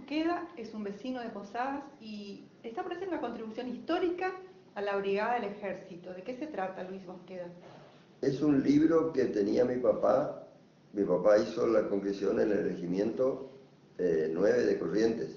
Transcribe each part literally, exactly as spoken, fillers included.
Mosqueda es un vecino de Posadas y está por hacer una contribución histórica a la Brigada del Ejército. ¿De qué se trata, Luis Mosqueda? Es un libro que tenía mi papá. Mi papá hizo la conclusión en el regimiento eh, nueve de Corrientes.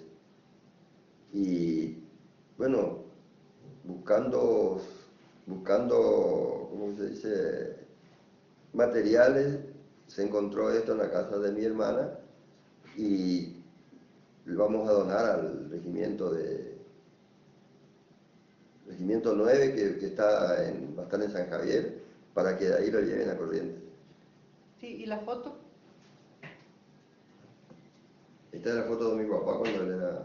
Y bueno, buscando, buscando, ¿cómo se dice?, materiales, se encontró esto en la casa de mi hermana y lo vamos a donar al regimiento de regimiento nueve que, que está en, va a estar en San Javier, para que de ahí lo lleven a Corrientes. Sí, ¿y la foto? Esta es la foto de mi papá cuando él era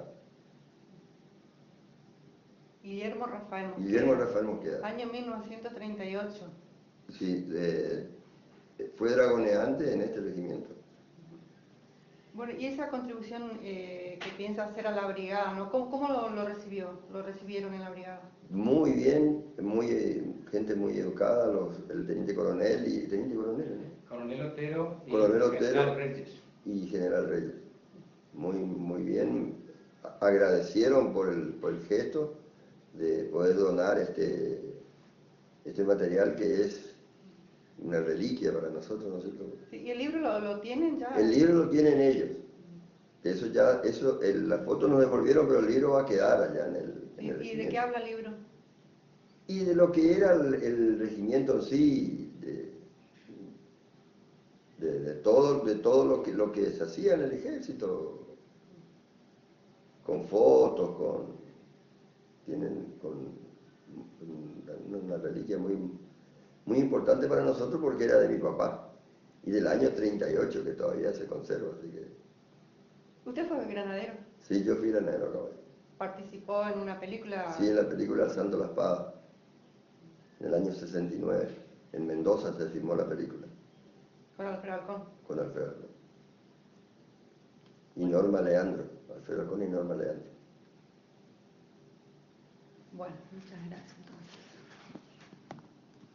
Guillermo Rafael Mosqueda. Guillermo Rafael Mosqueda. Año mil novecientos treinta y ocho. Sí, eh, fue dragoneante en este regimiento. Bueno, y esa contribución eh, que piensa hacer a la brigada, ¿no? ¿Cómo, cómo lo, lo recibió? ¿Lo recibieron en la brigada? Muy bien, muy, eh, gente muy educada, los, el teniente coronel y teniente coronel, ¿no? Coronel Otero y Coronel Otero General Reyes. Y General Reyes. Muy, muy bien, agradecieron por el, por el gesto de poder donar este, este material que es una reliquia para nosotros, ¿no es cierto? Sí, ¿y el libro lo, lo tienen ya? El libro lo tienen ellos. Eso ya, eso, el, la foto nos devolvieron, pero el libro va a quedar allá en el, en ¿Y, el y de qué habla el libro? Y de lo que era el, el regimiento en sí, de, de, de todo, de todo lo, que, lo que se hacía en el ejército, con fotos, con, tienen con una, una reliquia muy, muy importante para nosotros porque era de mi papá, y del año treinta y ocho que todavía se conserva, así que... ¿Usted fue granadero? Sí, yo fui granadero, caballo. ¿Participó en una película? Sí, en la película Alzando la Espada, en el año sesenta y nueve, en Mendoza se filmó la película. ¿Con Alfredo Alcón? Con Alfredo Alcón. Y Norma Leandro, Alfredo Alcón y Norma Leandro. Bueno, muchas gracias.